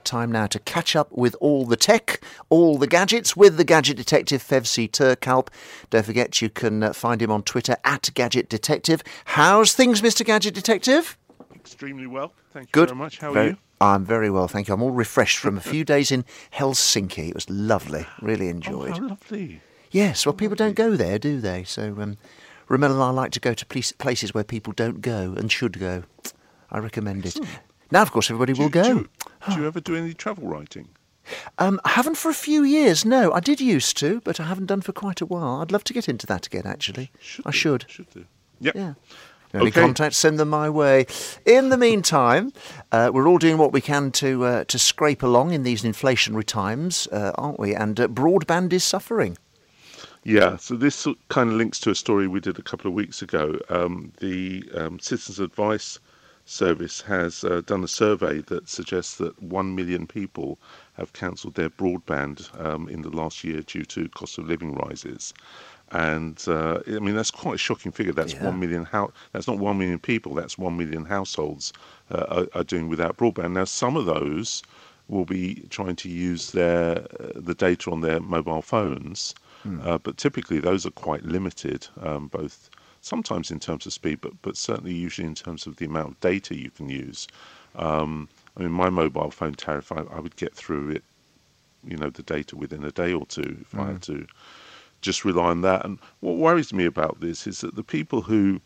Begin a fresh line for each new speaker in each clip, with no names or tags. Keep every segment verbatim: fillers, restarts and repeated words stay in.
time now to catch up with all the tech, all the gadgets, with the Gadget Detective, Fevzi Turkalp. Don't forget you can uh, find him on Twitter, at Gadget Detective. How's things, Mister Gadget Detective?
Extremely well. Thank you
Good.
very much. How are
very,
you?
I'm very well, thank you. I'm all refreshed from a few days in Helsinki. It was lovely. Really enjoyed.
Oh, how lovely.
Yes, well,
How
people
lovely.
don't go there, do they? So um, Ramel and I like to go to places where people don't go and should go. I recommend
Excellent.
it. Now, of course, everybody
Do,
will go.
Do you, do you ever do any travel writing?
Um, I haven't for a few years, no. I did used to, but I haven't done for quite a while. I'd love to get into that again, actually.
Should
I
do,
should.
Should do. Yep.
Yeah. Any
Okay.
contacts, send them my way. In the meantime, uh, we're all doing what we can to uh, to scrape along in these inflationary times, uh, aren't we? And uh, broadband is suffering.
Yeah, so this kind of links to a story we did a couple of weeks ago. Um, the um, Citizens Advice Service has uh, done a survey that suggests that one million people have cancelled their broadband um, in the last year due to cost of living rises. And uh, I mean, that's quite a shocking figure. That's
Yeah.
one million. Ho- that's not one million people. That's one million households uh, are, are doing without broadband. Now, some of those will be trying to use their uh, the data on their mobile phones,
Hmm.
uh, but typically those are quite limited, um, both sometimes in terms of speed, but but certainly usually in terms of the amount of data you can use. Um, I mean, my mobile phone tariff, I, I would get through it, you know, the data within a day or two if I had to just rely on that. And what worries me about this is that the people who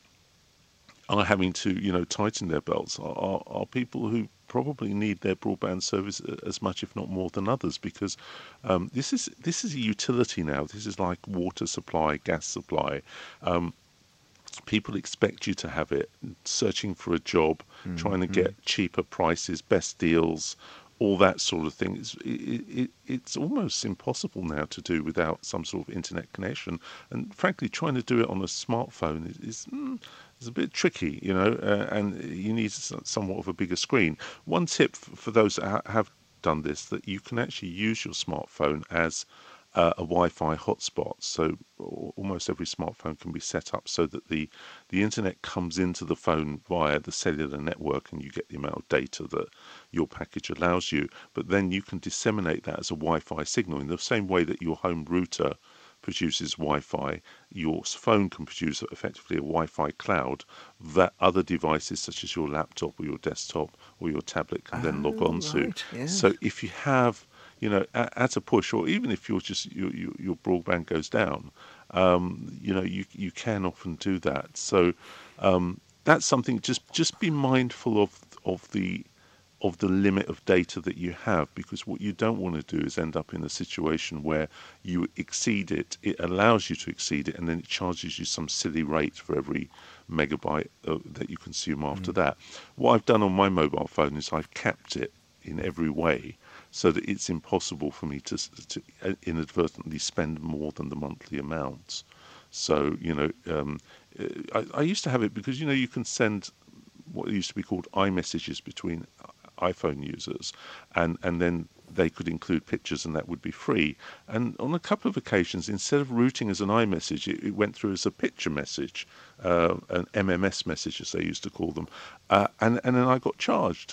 are having to, you know, tighten their belts are, are, are people who probably need their broadband service as much, if not more, than others, because um, this is this is a utility now. This is like water supply, gas supply. Um, people expect you to have it. Searching for a job,
Mm,
trying to
mm.
get cheaper prices, best deals, all that sort of thing. It's, it, it, it's almost impossible now to do without some sort of internet connection. And frankly, trying to do it on a smartphone is, is, mm, is a bit tricky, you know, uh, and you need s- somewhat of a bigger screen. One tip f- for those that ha- have done this, that you can actually use your smartphone as uh, a Wi-Fi hotspot. So al- almost every smartphone can be set up so that the, the internet comes into the phone via the cellular network and you get the amount of data that your package allows you. But then you can disseminate that as a Wi-Fi signal in the same way that your home router produces Wi-Fi. Your phone can produce effectively a Wi-Fi cloud that other devices such as your laptop or your desktop or your tablet can then log
Oh,
on to.
right, yes.
So if you have, you know, at, at a push, or even if you're just your your, your broadband goes down, um, you know, you you can often do that. So um, that's something. Just just be mindful of of the of the limit of data that you have, because what you don't want to do is end up in a situation where you exceed it. It allows you to exceed it, and then it charges you some silly rate for every megabyte uh, that you consume after that. What I've done on my mobile phone is I've capped it in every way so that it's impossible for me to, to inadvertently spend more than the monthly amounts. So, you know, um, I, I used to have it because, you know, you can send what used to be called iMessages between iPhone users, and, and then they could include pictures and that would be free. And on a couple of occasions, instead of routing as an iMessage, it, it went through as a picture message, uh, an M M S message as they used to call them, uh, and, and then I got charged.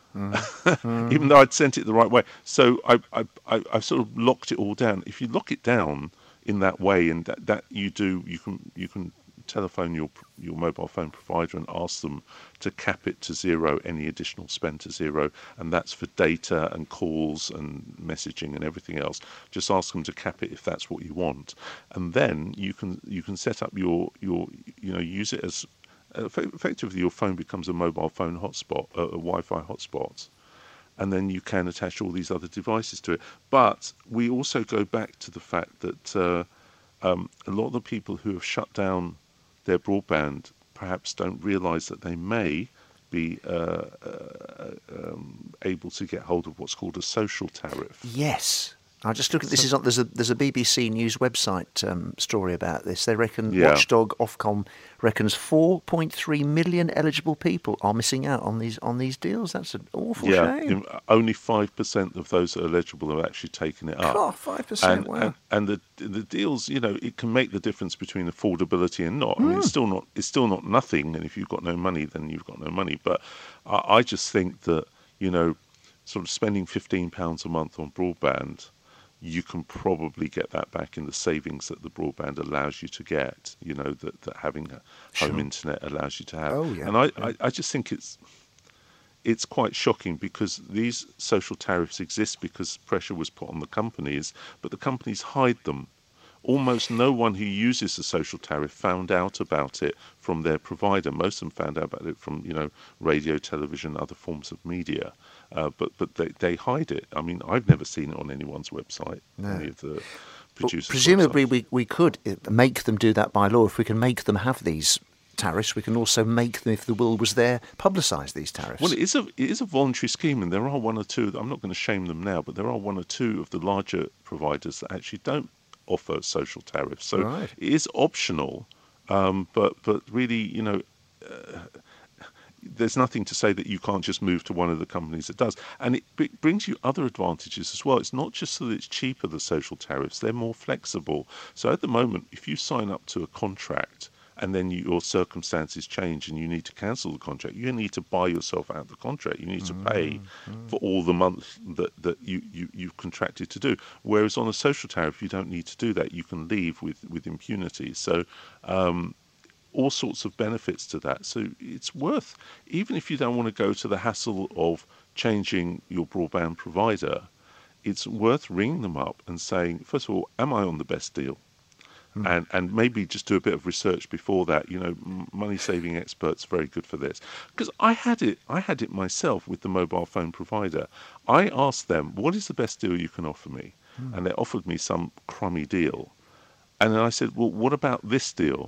Even though I'd sent it the right way. So I, I, I, I've sort of locked it all down. If you lock it down in that way, and that, that you do, you can you can telephone your your mobile phone provider and ask them to cap it to zero, any additional spend to zero, and that's for data and calls and messaging and everything else. Just ask them to cap it if that's what you want, and then you can you can set up your your you know use it as effectively your phone becomes a mobile phone hotspot, a, a Wi-Fi hotspot, and then you can attach all these other devices to it. But we also go back to the fact that uh, um, a lot of the people who have shut down their broadband perhaps don't realise that they may be uh, uh, um, able to get hold of what's called a social tariff.
Yes. I just look at this. Is on, there's a there's a B B C News website um, story about this. They reckon
Yeah.
Watchdog Ofcom reckons four point three million eligible people are missing out on these on these deals. That's an awful
Yeah,
shame.
in- only five percent of those that are eligible have actually taken it up.
God, five percent.
And,
Wow.
and and the the deals, you know, it can make the difference between affordability and not. I mean, it's still not it's still not nothing. And if you've got no money, then you've got no money. But I, I just think that, you know, sort of spending fifteen pounds a month on broadband, you can probably get that back in the savings that the broadband allows you to get, you know, that, that having a home
Sure.
internet allows you to have.
Oh, yeah,
And I,
yeah.
I, I just think it's it's quite shocking because these social tariffs exist because pressure was put on the companies, but the companies hide them. Almost no one who uses the social tariff found out about it from their provider. Most of them found out about it from, you know, radio, television, other forms of media. Uh, but but they, they hide it. I mean, I've never seen it on anyone's website,
No.
any of the
But
producers'
presumably,
websites.
we, we could uh, make them do that by law. If we can make them have these tariffs, we can also make them, if the will was there, publicise these tariffs.
Well, it is a it is a voluntary scheme, and there are one or two. I'm not going to shame them now, but there are one or two of the larger providers that actually don't offer social tariffs. So
Right.
it is optional, um, but but really, you know, uh, there's nothing to say that you can't just move to one of the companies that does. And it b- brings you other advantages as well. It's not just that it's cheaper, the social tariffs, they're more flexible. So at the moment, if you sign up to a contract and then you, your circumstances change and you need to cancel the contract, you need to buy yourself out of the contract. You need to pay for all the months that, that you, you, you've contracted to do. Whereas on a social tariff, you don't need to do that. You can leave with, with impunity. So um, all sorts of benefits to that. So it's worth, even if you don't want to go to the hassle of changing your broadband provider, it's worth ringing them up and saying, first of all, am I on the best deal? And and maybe just do a bit of research before that. You know, money saving experts are very good for this. Because I had it, I had it myself with the mobile phone provider. I asked them, what is the best deal you can offer me? And they offered me some crummy deal. And then I said, well, what about this deal?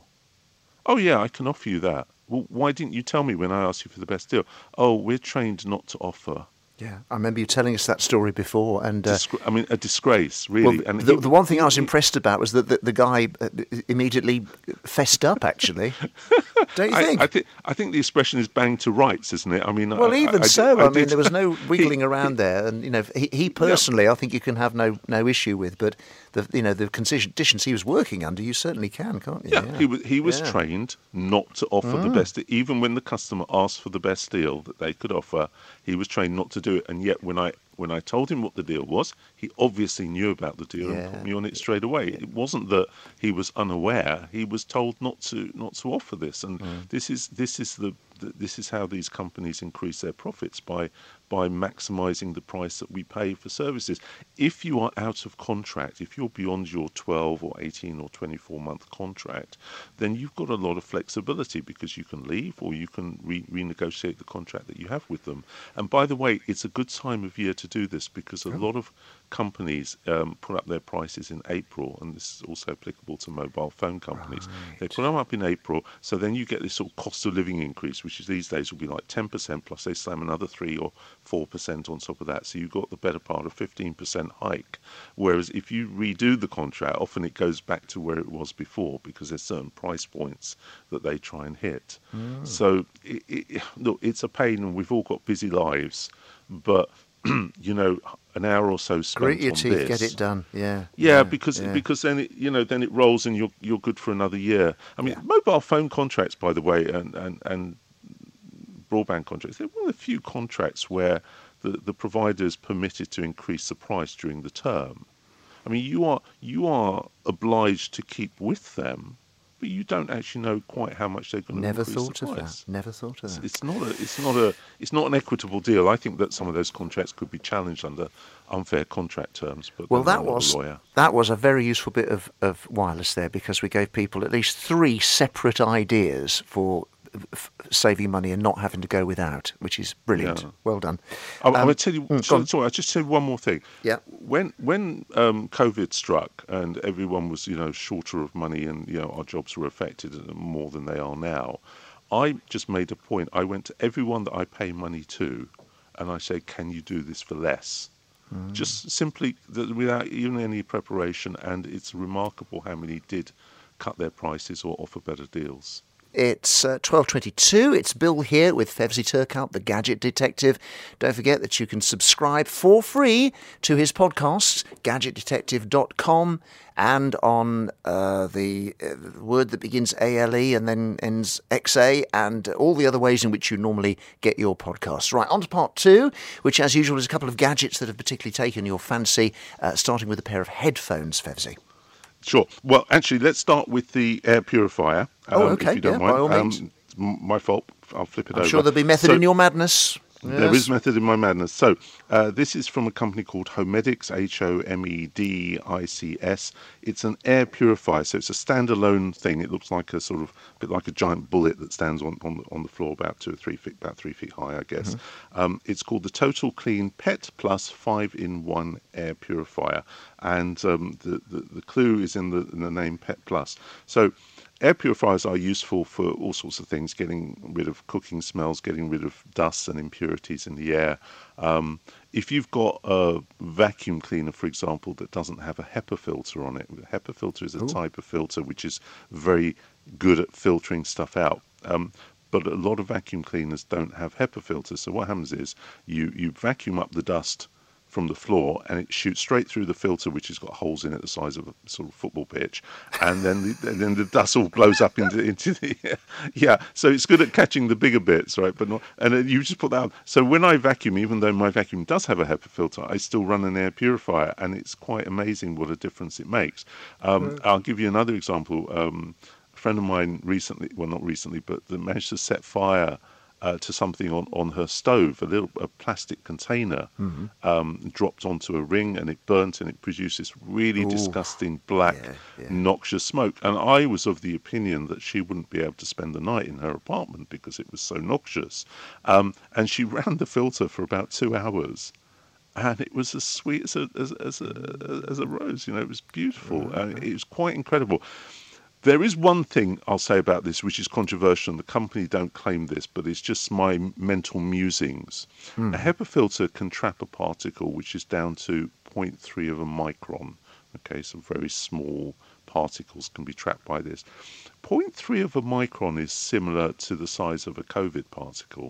Oh yeah, I can offer you that. Well, why didn't you tell me when I asked you for the best deal? Oh, we're trained not to offer.
Yeah, I remember you telling us that story before, and uh,
Disgra- I mean, a disgrace,
well,
really. and
the,
he-
the one thing I was
he-
impressed about was that the, the guy uh, immediately fessed up. Actually, don't you
I,
think?
I think I think the expression is "bang to rights," isn't it? I mean,
Well,
I,
even
I, I
so,
did,
I,
I
mean,
did-
there was no wiggling
he-
around there, and you know, he, he personally, I think you can have no no issue with, but the you know the conditions he was working under, you certainly can, can't you?
Yeah, he was he was
Yeah.
trained not to offer the best, even when the customer asked for the best deal that they could offer. He was trained not to do it, and yet when I when I told him what the deal was, he obviously knew about the deal
Yeah.
and put me on it straight away. It wasn't that he was unaware; he was told not to not to offer this, and this is this is the, the this is how these companies increase their profits by by maximising the price that we pay for services. If you are out of contract, if you're beyond your twelve or eighteen or twenty-four month contract, then you've got a lot of flexibility because you can leave or you can re- renegotiate the contract that you have with them. And by the way, it's a good time of year to do this because a lot of companies um, put up their prices in April, and this is also applicable to mobile phone companies. They put them up in April, so then you get this sort of cost of living increase, which is these days will be like ten percent, plus they slam another three or four percent on top of that. So you've got the better part of fifteen percent hike. Whereas if you redo the contract, often it goes back to where it was before because there's certain price points that they try and hit. So it, it, look, it's a pain, and we've all got busy lives, but you know, an hour or so spent
Grit your
on
teeth,
this.
get it done. Yeah.
Yeah, because
yeah.
because then it you know then it rolls and you're you're good for another year. I mean,
Yeah.
mobile phone contracts, by the way, and, and, and broadband contracts, they're one of the few contracts where the, the provider is permitted to increase the price during the term. I mean, you are you are obliged to keep with them, but you don't actually know quite how much they're going to
Never
increase
thought
the
of
price.
that. Never thought of that.
It's not a it's not a it's not an equitable deal. I think that some of those contracts could be challenged under unfair contract terms. But
Well,
then
that
I'm not a
was
lawyer.
that was a very useful bit of, of wireless there because we gave people at least three separate ideas for f- saving money and not having to go without, which is brilliant.
Yeah.
Well done.
I'm, I'm
Um,
going to tell you.
mm, go
sorry,
on.
sorry, I'll just tell you one more thing.
Yeah.
When when um, COVID struck and everyone was you know shorter of money and you know our jobs were affected more than they are now, I just made a point. I went to everyone that I pay money to, and I said, "Can you do this for less?" Just simply th- without even any preparation, and it's remarkable how many did cut their prices or offer better deals.
It's uh, twelve twenty-two. It's Bill here with Fevzi Turkalp, the Gadget Detective. Don't forget that you can subscribe for free to his podcasts, gadget detective dot com, and on uh, the uh, word that begins A L E and then ends X A, and all the other ways in which you normally get your podcasts. Right, on to part two, which as usual is a couple of gadgets that have particularly taken your fancy, uh, starting with a pair of headphones, Fevzi.
Sure. Well, actually, let's start with the air purifier. Um,
Oh, okay,
If you don't
yeah,
mind.
by all means.
Um, it's m- my fault. I'll flip it
I'm
over.
sure there'll be method
So-
in your madness.
There
Yes.
is method in my madness. So uh, this is from a company called Homedics, H O M E D I C S. It's an air purifier, so it's a standalone thing. It looks like a sort of a bit like a giant bullet that stands on on the, on the floor, about two or three feet, about three feet high, I guess.
Mm-hmm.
Um, it's called the Total Clean Pet Plus five in one Air Purifier, and um, the, the the clue is in the in the name Pet Plus. So air purifiers are useful for all sorts of things, getting rid of cooking smells, getting rid of dust and impurities in the air. Um, if you've got a vacuum cleaner, for example, that doesn't have a HEPA filter on it, a HEPA filter is a
Ooh.
type of filter which is very good at filtering stuff out. Um, but a lot of vacuum cleaners don't have HEPA filters. So what happens is you, you vacuum up the dust from the floor, and it shoots straight through the filter, which has got holes in it the size of a sort of football pitch, and then the, and then the dust all blows up into into the yeah. So it's good at catching the bigger bits, right? But not, and then you just put that on. So when I vacuum, even though my vacuum does have a HEPA filter, I still run an air purifier, and it's quite amazing what a difference it makes. Um, I'll give you another example. Um, a friend of mine recently, well, not recently, but they managed to set fire Uh, to something on, on her stove, a little a plastic container um, dropped onto a ring, and it burnt, and it produced this really
Ooh.
disgusting black,
Yeah, yeah.
noxious smoke. And I was of the opinion that she wouldn't be able to spend the night in her apartment because it was so noxious. Um, and she ran the filter for about two hours. And it was as sweet as a, as, as a, as a rose, you know, it was beautiful. And it was quite incredible. There is one thing I'll say about this which is controversial, and the company don't claim this, but it's just my mental musings. A HEPA filter can trap a particle which is down to zero point three of a micron. Okay, so very small particles can be trapped by this. zero point three of a micron is similar to the size of a COVID particle.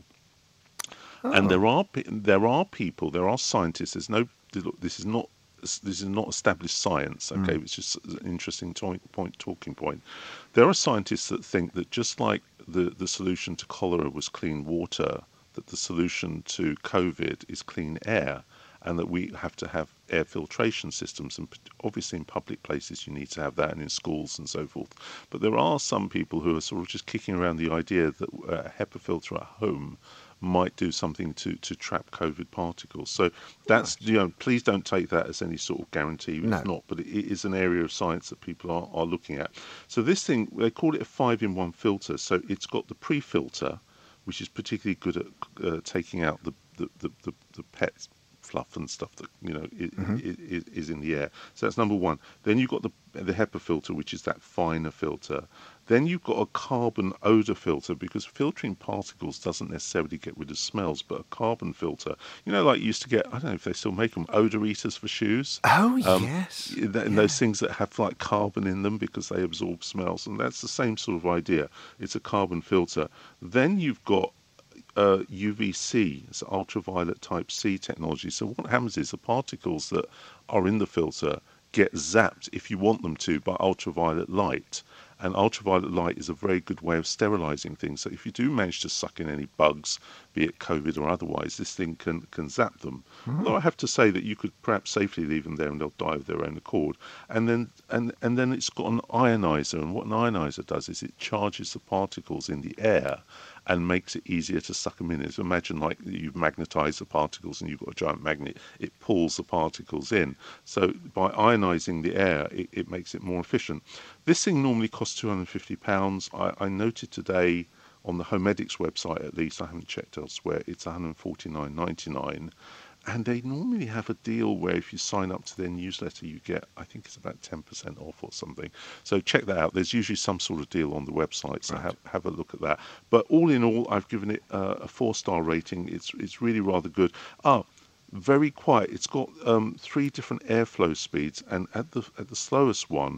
And there are pe- there are people, there are scientists. There's no, this is not this is not established science. Okay, it's just an interesting to- point, talking point. There are scientists that think that just like the the solution to cholera was clean water, that the solution to COVID is clean air, and that we have to have air filtration systems. And obviously, in public places, you need to have that, and in schools and so forth. But there are some people who are sort of just kicking around the idea that a HEPA filter at home might do something to, to trap COVID particles. So that's, you know, please don't take that as any sort of guarantee.
No.
It's not, but it is an area of science that people are, are looking at. So this thing, they call it a five-in-one filter. So it's got the pre-filter, which is particularly good at uh, taking out the, the, the, the, the pet fluff and stuff that, you know, is, is, is in the air. So that's number one. Then you've got the, the HEPA filter, which is that finer filter. Then you've got a carbon odor filter, because filtering particles doesn't necessarily get rid of smells, but a carbon filter, you know, like you used to get, I don't know if they still make them, odor eaters for shoes.
Oh,
Um,
yes.
And
Yeah.
those things that have like carbon in them because they absorb smells. And that's the same sort of idea. It's a carbon filter. Then you've got uh, U V C, it's ultraviolet type C technology. So what happens is the particles that are in the filter get zapped, if you want them to, by ultraviolet light. And ultraviolet light is a very good way of sterilizing things. So if you do manage to suck in any bugs, be it COVID or otherwise, this thing can, can zap them. Mm. Although I have to say that you could perhaps safely leave them there and they'll die of their own accord. And then and, and then it's got an ionizer. And what an ionizer does is it charges the particles in the air and makes it easier to suck them in. It's imagine like you've magnetized the particles and you've got a giant magnet. It pulls the particles in. So by ionizing the air, it, it makes it more efficient. This thing normally costs two hundred fifty pounds. I, I noted today on the Homedics website, at least, I haven't checked elsewhere, it's one hundred forty-nine ninety-nine. And they normally have a deal where if you sign up to their newsletter, you get, I think it's about ten percent off or something. So check that out. There's usually some sort of deal on the website, so right. have, have a look at that. But all in all, I've given it uh, a four-star rating. It's it's really rather good. Oh, very quiet. It's got um, three different airflow speeds, and at the at the slowest one,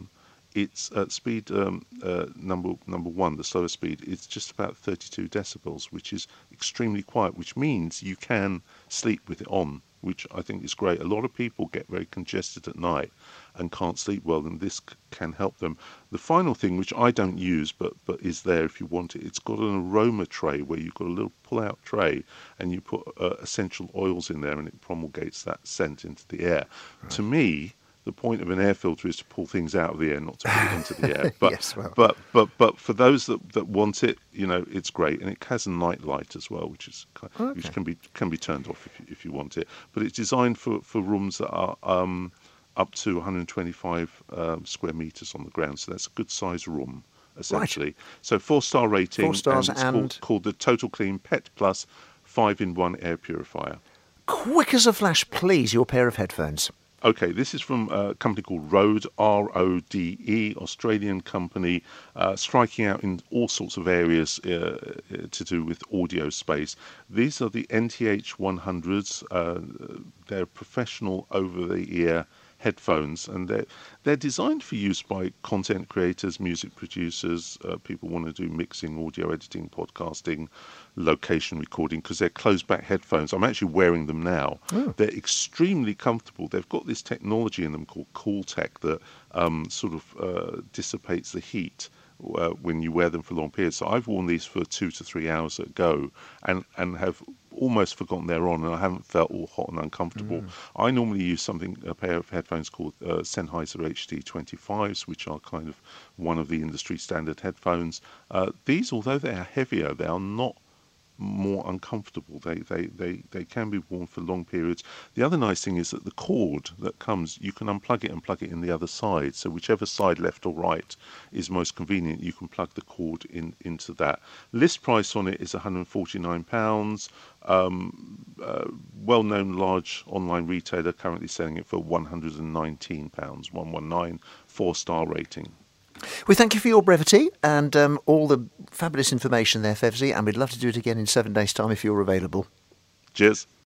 it's at speed um, uh, number number one, the slower speed, it's just about thirty-two decibels, which is extremely quiet, which means you can sleep with it on, which I think is great. A lot of people get very congested at night and can't sleep well, and this c- can help them. The final thing, which I don't use but but is there if you want it, it's got an aroma tray where you've got a little pull-out tray and you put uh, essential oils in there, and it promulgates that scent into the air. Right. To me, the point of an air filter is to pull things out of the air, not to put it into the air. But
yes, well.
but but but for those that, that want it, you know, it's great, and it has a night light as well, which is okay. which can be can be turned off if you, if you want it. But it's designed for, for rooms that are um, up to one hundred twenty-five um, square meters on the ground, so that's a good size room essentially. Right. So four star rating.
Four stars
and it's
and
called, called the Total Clean Pet Plus five in one air purifier.
Quick as a flash, please, your pair of headphones.
Okay, this is from a company called Rode, R O D E, Australian company, uh, striking out in all sorts of areas uh, to do with audio space. These are the N T H one hundreds. Uh, they're professional over-the-ear headphones, and they're, they're designed for use by content creators, music producers, uh, people want to do mixing, audio editing, podcasting, location recording, because they're closed-back headphones. I'm actually wearing them now. Oh. They're extremely comfortable. They've got this technology in them called CoolTech that um, sort of uh, dissipates the heat uh, when you wear them for long periods. So I've worn these for two to three hours at go, and, and have almost forgotten they're on, and I haven't felt all hot and uncomfortable. Mm. I normally use something, a pair of headphones called uh, Sennheiser H D twenty-fives, which are kind of one of the industry standard headphones. Uh, these, although they are heavier, they are not more uncomfortable. They, they they they can be worn for long periods. The other nice thing is that the cord that comes, you can unplug it and plug it in the other side. So whichever side, left or right, is most convenient, you can plug the cord in into that. List price on it is one hundred forty-nine pounds. Um, uh, well-known large online retailer currently selling it for one hundred nineteen pounds, one hundred nineteen, four-star rating.
We thank you for your brevity and um, all the fabulous information there, Fevzi, and we'd love to do it again in seven days' time if you're available.
Cheers.